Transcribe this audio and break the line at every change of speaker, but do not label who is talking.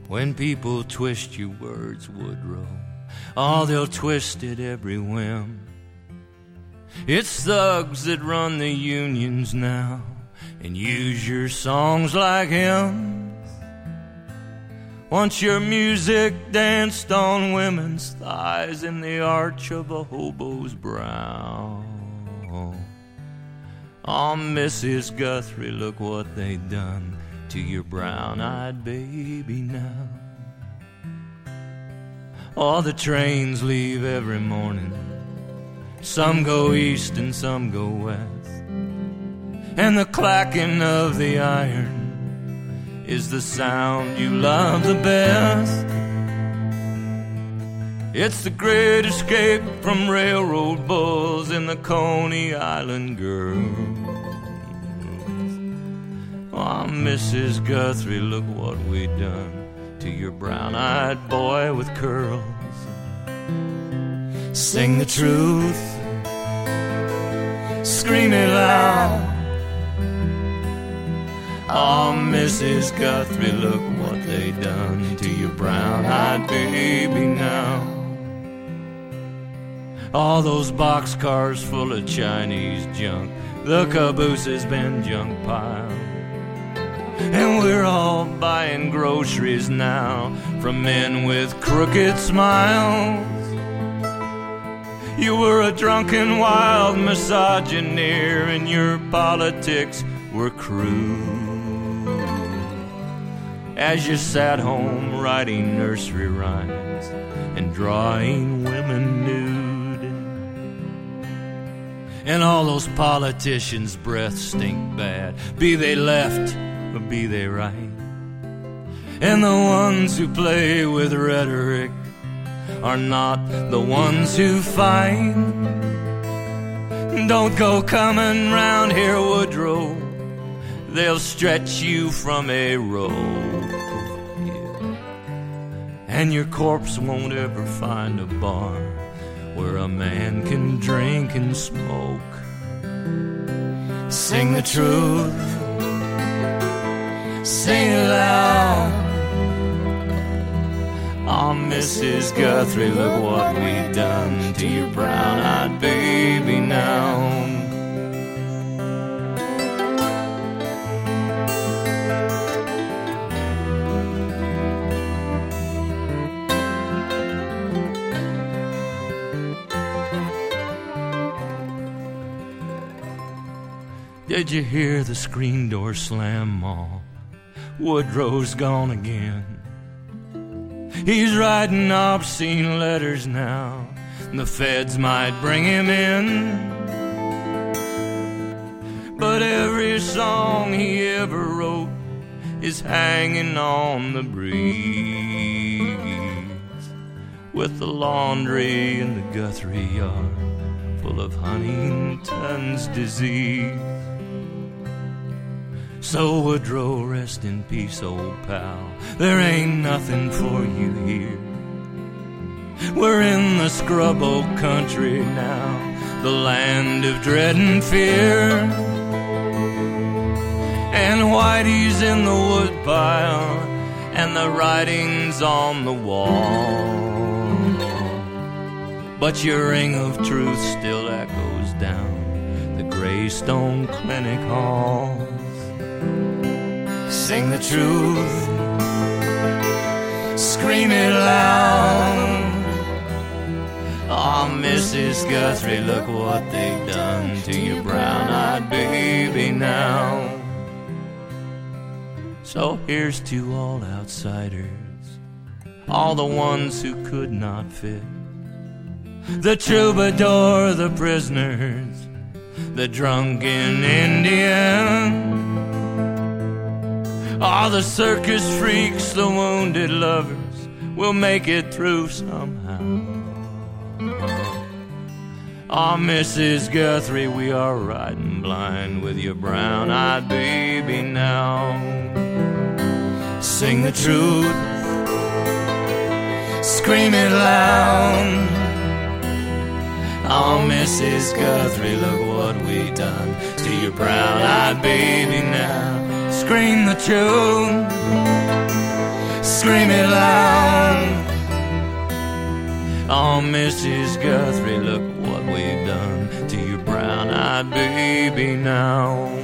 When people twist your words, Woodrow, oh, they'll twist it every whim. It's thugs that run the unions now and use your songs like hymns. Once your music danced on women's thighs in the arch of a hobo's brow. Oh, Mrs. Guthrie, look what they done to your brown-eyed baby now. Oh, the trains leave every morning. Some go east and some go west. And the clacking of the iron is the sound you love the best. It's the great escape from railroad bulls and the Coney Island girls. Oh, Mrs. Guthrie, look what we done to your brown-eyed boy with curls. Sing the truth, scream it loud. Oh, Mrs. Guthrie, look what they done to your brown-eyed baby now. All those boxcars full of Chinese junk, the caboose has been junk piled. And we're all buying groceries now from men with crooked smiles. You were a drunken, wild misogyneer, and your politics were crude. As you sat home writing nursery rhymes and drawing women nude. And all those politicians' breath stink bad, be they left or be they right. And the ones who play with rhetoric are not the ones who fight. Don't go coming round here, Woodrow, they'll stretch you from a rope, yeah. And your corpse won't ever find a bar where a man can drink and smoke. Sing the truth, sing it loud. Oh, Mrs. Guthrie, look what we done to your brown-eyed baby now. Did you hear the screen door slam, Ma? Woodrow's gone again. He's writing obscene letters now, and the feds might bring him in. But every song he ever wrote is hanging on the breeze, with the laundry in the Guthrie yard full of Huntington's disease. So Woodrow, rest in peace, old pal. There ain't nothing for you here. We're in the scrub old country now, the land of dread and fear. And Whitey's in the woodpile, and the writing's on the wall. But your ring of truth still echoes down the Greystone Clinic halls. Sing the truth, scream it loud. Oh, Mrs. Guthrie, look what they've done to your brown-eyed baby now. So here's to all outsiders, all the ones who could not fit, the troubadour, the prisoners, the drunken Indian, all the circus freaks, the wounded lovers, will make it through somehow. Oh, Mrs. Guthrie, we are riding blind with your brown-eyed baby now. Sing the truth, scream it loud. Oh, Mrs. Guthrie, look what we done to your brown-eyed baby now. Scream the truth, scream it loud. Oh, Mrs. Guthrie, look what we've done to your brown-eyed baby now.